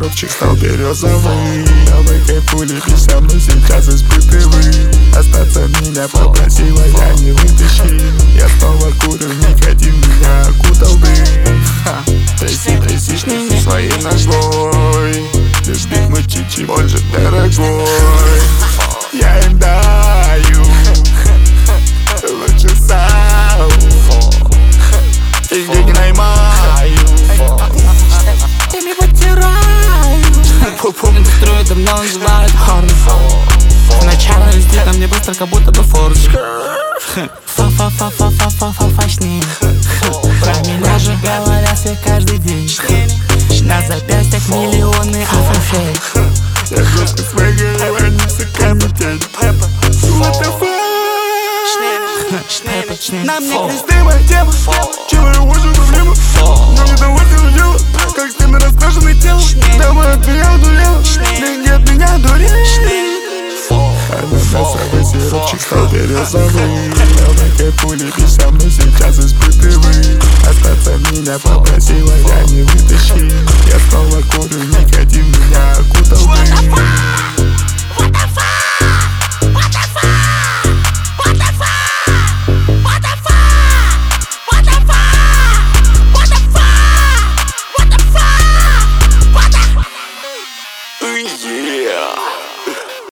Сиропчик стал березовый. Давай кайфули, пися, мы сейчас испытываем. Остаться меня попросила, я не вытащил. Я снова курю, никотин меня окутал дым. Тряси не своей ногой. Лишь бит мы чичи, больше дорогой. Я им даю лучше сам. И деньги наймаю. Ими потираю. Индустрию давно называют хорн. Сначала летит на мне быстро, как будто бы форс. Фа-фа-фа-фа-фа-фа-фа-фашни. Про меня же говорят все каждый день. На запястьях миллионы афрофей. Я жестко свегаю, они все комментят. What the fuck? На мне Крестимая тема. Чего очень проблема. Но не того, что дело. Как стены раскрашенное тело. Давай от меня удурела. Деньги от меня дурели. Ананасовый сиропчик стал березовый. Давай кайфули, пися, мы сейчас испытываем. Остаться меня попросила, я не вытащил. Я снова курю, никотин меня окутал дым.